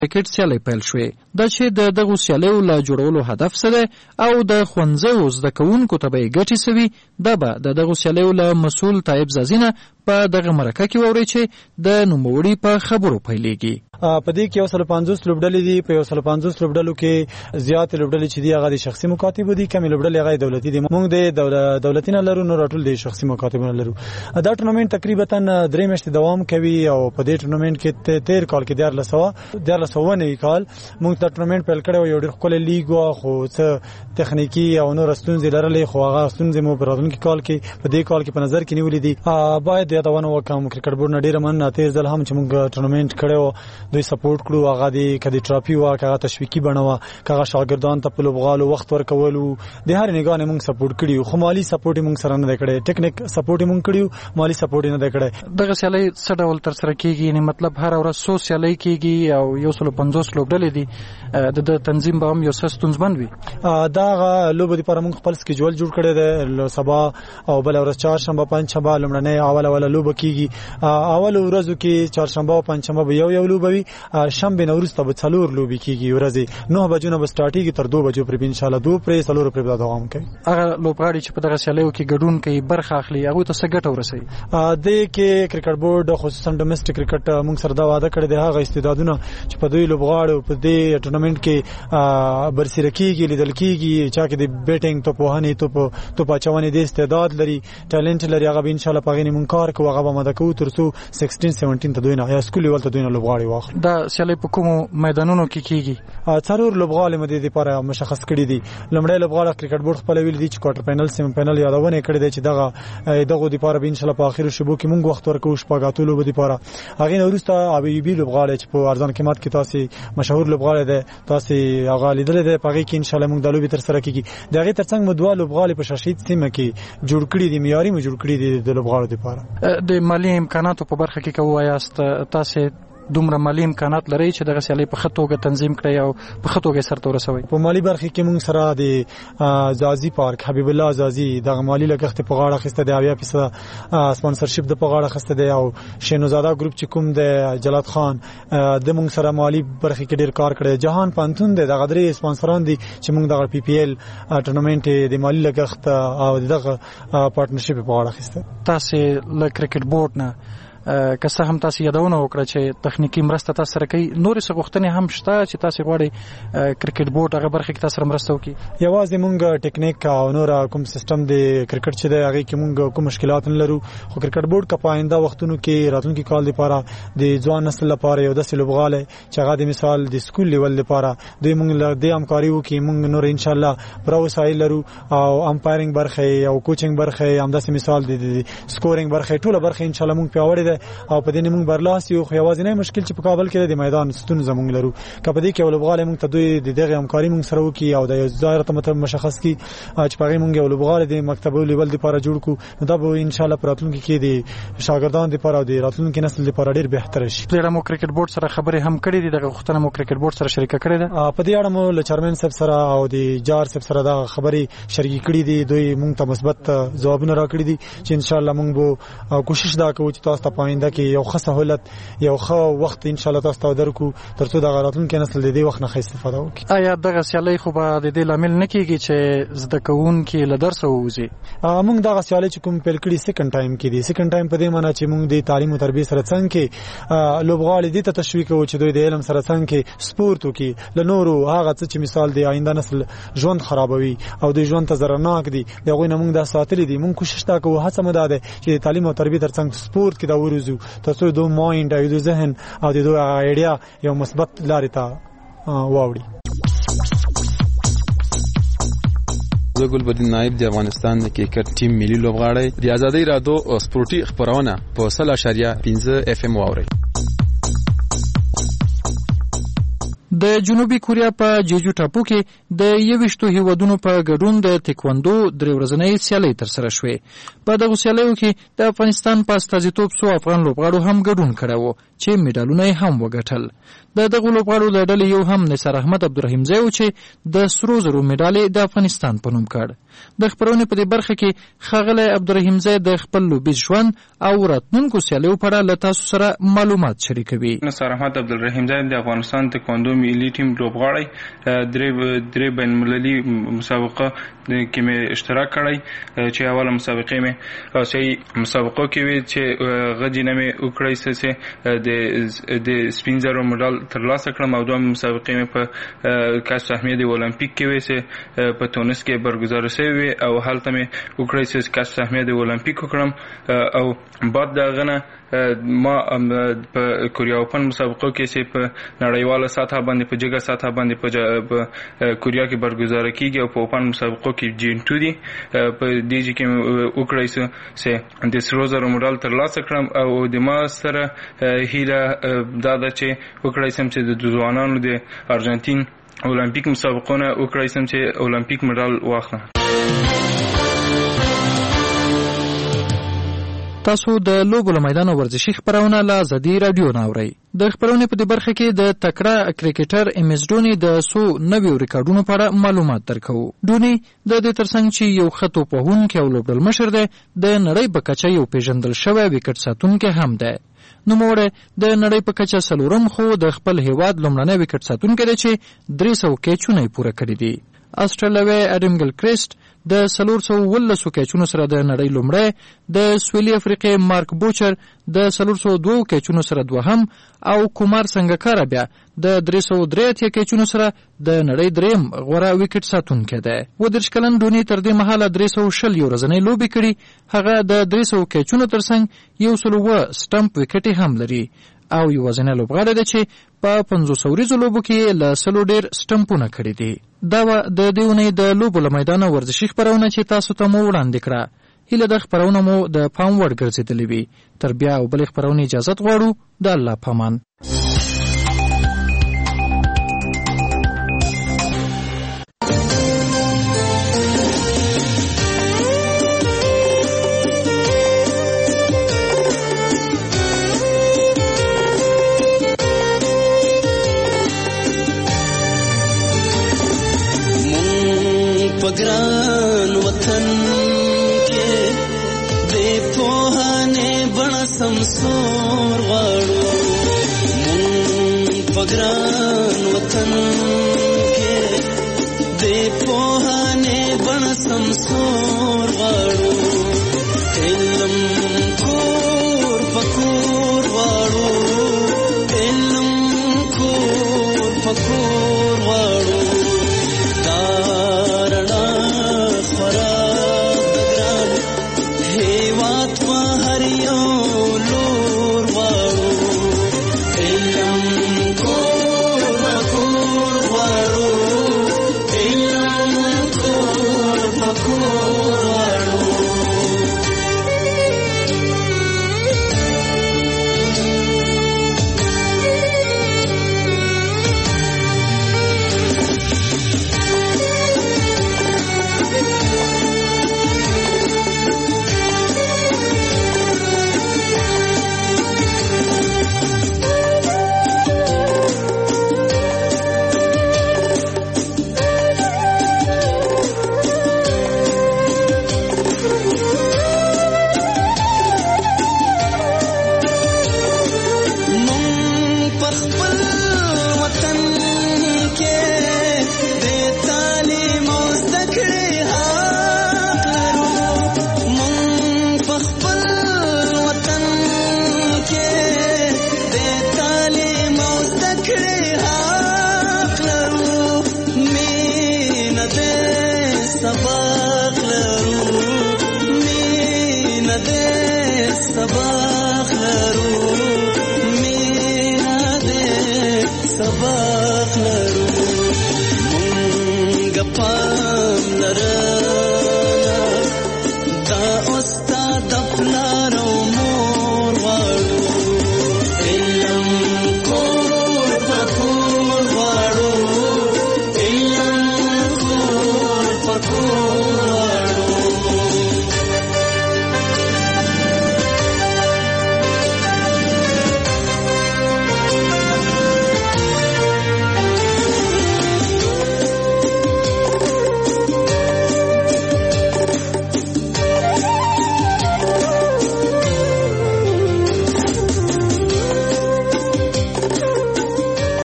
کرکټ سیالۍ پیل شوې. دا چې د دغو سیالیو له جوړولو هدف څه دی او د ښوونځیو زده کوونکو ته به یې ګټې څه وي، دا به د دغو سیالیو له مسؤل طایب زازي نه په دغه مرکه کې واورئ چې د نوموړي په خبرو پیلېږي. په دې کې 150 لوبډلې دي. په 150 لوبډلو کې زیات لوبډلې چې دي هغه د شخصي مکاتب دي، کم لوبډلې هغه دولتي دي. موږ د دولتي نه لرو، نو راټول د شخصي مکاتب نه لرو. دا ټورنمنت تقریبا 3 میاشتې دوام کوي او په دې ټورنمنت کې 13 کال کې 1400 نه کال موږ دا ټورنمنت پیل کړو. یو ډېر ښکلی لیګ و، خو څه تخنیکی او نور ستونزې لرلې، خو هغه ستونزې مو په راتلونکي کال کې په دې کال کې په نظر کې نیولې دي. باید یادونه وکړم کرکټ بورډ نه ډېره مننه، تیر ځل هم چې موږ ټورنمنت کړو دوی سپورټ کړو، هغه د کدي ټرافي وا هغه تشویقي بڼه هغه شاګردان ته په لوبغالو وخت ورکولو د هر نگاه نه موږ سپورټ کړیو، خو مالی سپورټ موږ سره نه کړی، ټیکنیک سپورټ موږ کړیو، مالی سپورټ نه کړی. دغه سیالۍ څه ډول تر سره کیږي؟ یعنی مطلب هر ورځ 100 سیالۍ کیږي او 150 لوبډلې دي، د تنظیم به هم یو څه ستونزمن وي. دا لوبه لپاره موږ خپل سکیجول جوړ کړی دی. سبا او بل ورځ چهارشنبه پنځشنبه لومړنۍ اوله لوبه کیږي. اول ورځو کې چهارشنبه او پنځشنبه به یو لوبه وي، شنبه نوروز ته به 4 لوبې کیږي. ورځې 9 بجو نه به سٹارټيږي تر 2 بجو پرې ان شاء الله 2 پرې 4 پرې دوام کوي. هغه لوبغاړي چې په دغه سیالیو کې ګډون کوي برخه اخلي، هغه ته څه ګټه ورسوي؟ د کې کرکټ بورډ خصوصا ډومېسټک کرکټ موږ سره دا وعده کړی دی هغه استعدادونه چې په دوی لوبغاړو په دې ټورنمنت کې برسېره کیږي، لیدل کیږي چا کې د بیټینګ ته په هني ته پاچواني د استعداد لري، ټالنت لري، هغه به ان شاء الله په غني مونږ کار کوو، هغه به مده کوو ترڅو 16-17 ته دوی نه یا سکول لیول ته دوی نه لوبغاړي واخلي. دا سیالۍ په کومو میدانونو کې کیږي؟ 4 لوبغاړي مده لپاره مشخص کړي دي. لمړی لوبغاړي کرکټ بورډ خپل ویل دي چې کوارټر فائنل سیمی فائنل یادونه کړي دي چې دغه لپاره به ان شاء الله په اخر شبو کې مونږ وخت ورکوو شپږاتو لوب لپاره. هغه نو وروسته ابي لوبغاړي چې په ارزان قیمت کې تاسو مشهور لوبغاړي دي تاسو هغه لیدل دي، په هغه کې ان شاء الله مونږ د لوبي تر سره کیږي. دغه ترڅنګ مو دوه لوبغاړي په شاشید سیمه کې جوړ کړي دي، معیاري مو جوړ کړي دي د لوبغاړو لپاره. د مالی امکاناتو په برخه کې کوایاست تاسو دومره مالی امکانات لري چې دغه سیالۍ په خطوګه تنظیم کړي او په خطوګه سره ورسوي؟ په مالی برخه کې موږ سره د زازي پارک حبیب الله زازي د مالی لګښت په غاړه خسته دی، 80% سپانسرشپ د په غاړه خسته دی، او شینوزاده ګروپ چې کوم د جلات خان د موږ سره مالی برخه کې ډیر کار کړی. جهان پانتون د غدري سپانسران دي چې موږ د پی پی ایل ټورنمنت د مالی لګښت او دغه پارټنرشپ په غاړه خسته. تاسو له کرکټ بورډ نه که څه هم تاسو یادونه وکړه چې تخنیکی مرسته تاسو سره کوي، نور څه غوښتنې هم شته چې تاسو غواړئ کرکټ بورډ هغه برخه کې تاسو سره مرسته وکړي؟ یوازې مونږ ټیکنیک او نور کوم سیستم د کرکټ چې دی هغه کې مونږ کوم مشکلات نه لرو، خو کرکټ بورډ کا پاینده وختونو کې راتلونکي کال لپاره د ځوان نسل لپاره یو داسې لوبغاړي چې هغه د مثال د سکول لیول لپاره دوی مونږ له دې همکاري وکړي. مونږ نور ان شاء الله پر وسایل لرو او امپایرینګ برخه او کوچینګ برخه هم داسې مثال د سکورینګ برخه ټوله برخه ان شاء الله مونږ پیاوړی ده او په دې موږ برلاس یو خو یوازې نه مشکل چې په کابل کې د میدان ستون زموږ لرو. کله دې کې ولوبغاله موږ ته دوی د دغه همکاري موږ سره وکي او د ظاهر ته مشخص کی چې په موږ ولوبغاله د مکتبو لیول لپاره جوړ کو، نو دا به ان شاء الله راتلونکي کې د شاګردانو لپاره او د راتلونکي نسل لپاره ډیر بهتر شي. پلیره مو کرکټ بورډ سره خبرې هم کړې دي، دغه وختونه مو کرکټ بورډ سره شریک کړې ده. په دې اړه مو له چیرمن صاحب سره او د جار صاحب سره دا خبرې شریک کړې دي. دوی موږ ته مثبت ځوابونه راکړي دي چې ان شاء الله موږ به کوشش دا کوو چې تاسو ته پاینده کې یو ښه سہولت یو ښه وخت ان شاء الله تاسو ته درکو ترڅو د راتلونکي نسل د دې وخت نه استفاده وکړي. آیا دغه سیالۍ خو به د دې لامل نه کیږي چې زده کوونکي له درس ووځي؟ موږ دغه سیالۍ چې کوم پیل کړي سیکنډ ټایم کې دي. سیکنډ ټایم په دې معنی چې موږ د تعلیم او تربیت سره څنګه کې لوبغاړي دي ته تشویق کوو چې دوی د علم سره څنګه کې سپورت وکړي، له نورو هغه څه چې مثال د آینده نسل ژوند خرابوي او د ژوند ته زرناک دي دغه نه موږ د ساتلې دي. موږ کوشش تا کوو هڅه مو ده چې تعلیم او تربیت ترڅنګ سپورت کې دا ورزو ترڅو دوی مایند او د ذهن او د دوی ایډیا یو مثبت لارې ته واوړي. زه ګلبدین نایب د افغانستان د کرکټ ټیم ملي لوبغاړی د آزادۍ رادیو سپورتي خبرونه په 0.5 FM واوري. د جنوبي کوریا په جیجو ټاپو کې د 21 هیوادونو په ګډون د تکواندو 3 ورځنۍ سیالۍ ترسره شوې. په دغه سیالیو کې د افغانستان په استازیتوب څو افغان لوبغاړو هم ګډون کړی و چې میډالونه یې هم وګټل. د دغو لوبغاړو له ډلې یو هم نثار احمد عبدالرحیمزی و چې د سرو زرو میډال د افغانستان په نوم کړ. د خبرونې په دې برخه کې ښاغلی عبدالرحیمزی د خپل لوبیز ژوند او راتلونکو سیالیو په اړه له تاسو سره معلومات شریکوي. نثار احمد عبدالرحیمزی د افغانستان تکواندو ملي ټیم لوبغاړی درې بین المللي مسابقه کې مې اشتراک کړی چې اوله مسابقه مې آسیایي مسابقو کې وي چې غجینه مې وکړی د سپین زرو مډال ترلاسه کړم او دوه مسابقه مې په کسب سهمیه د اولمپیک کې وي چې په تونس کې برگزار شوی او هلته مې وکړی چې کسب سهمیه د اولمپیک وکړم او بعد دغه نه ما په کوریا اوپن مسابقو کې چې په نړیواله سطح باندې په جګه سطح باندې په کوریا کې برگزار کیږي او په اوپن مسابقو کې جین 2 دي په دې کې وکړی چې د سرو زرو مډال ترلاسه کړم او د ما سره هیله دا ده چې وکړی سم چې د ځوانانو د ارجنټین اولمپیک مسابقونه وکړی سم چې اولمپیک مډال واخلم. تاسو د لوبو له میدان ورزشي خبرونه له ازادي رادیو نه اورئ. د خبرونې په دې برخه کې د تکړه کرکټر ایم ایس ډوني د څو نویو ریکارډونو په اړه معلومات درکوو. ډوني د دې ترڅنګ چې یو ښه توپوهونکی او لوبډل مشر دی د نړۍ په کچه یو پیژندل شوی وکټ ساتونکی هم دی. نوموړی د نړۍ په کچه څلورم خو د خپل هیواد لومړنی وکټ ساتونکی دی چې 300 کیچونه یې پوره کړي دي. استرالیوي اډم ګلکریسټ د 411 کیچونو سره د نړۍ لومړی، د سویلي افریقې مارک بوچر د 402 کیچونو سره دوهم او کومار سنگکارا بیا د 303 کیچونو سره د نړۍ دریم غوره وکټ ساتونکی دی. ودرش کلن ډوني تر دې مهاله 320 ورځنۍ لوبې کړي. هغه د 300 کیچونو ترڅنګ 100 سټمپ وکټ هم لري او یوازینی لوبغاړی دی چې په 500 ورځو لوبو کې له 100 ډیر سټمپونه کړي دي. دا د دې اونۍ د لوبو له میدانه ورزشي خبرونه چې تاسو ته مو وړاندې کړه. هیله د خبرونه مو د پام وړ ګرځېدلې وي. تر بیا او بلې خبرونې اجازت غواړو. د الله پامان. پگران وطن کې د پوهانه بڼ سمسور غواړو. مونږ پگران وطن کې د پوهانه بڼ سمسور غواړو. علم کور پکور غواړو، علم کور پکور غواړو. sabah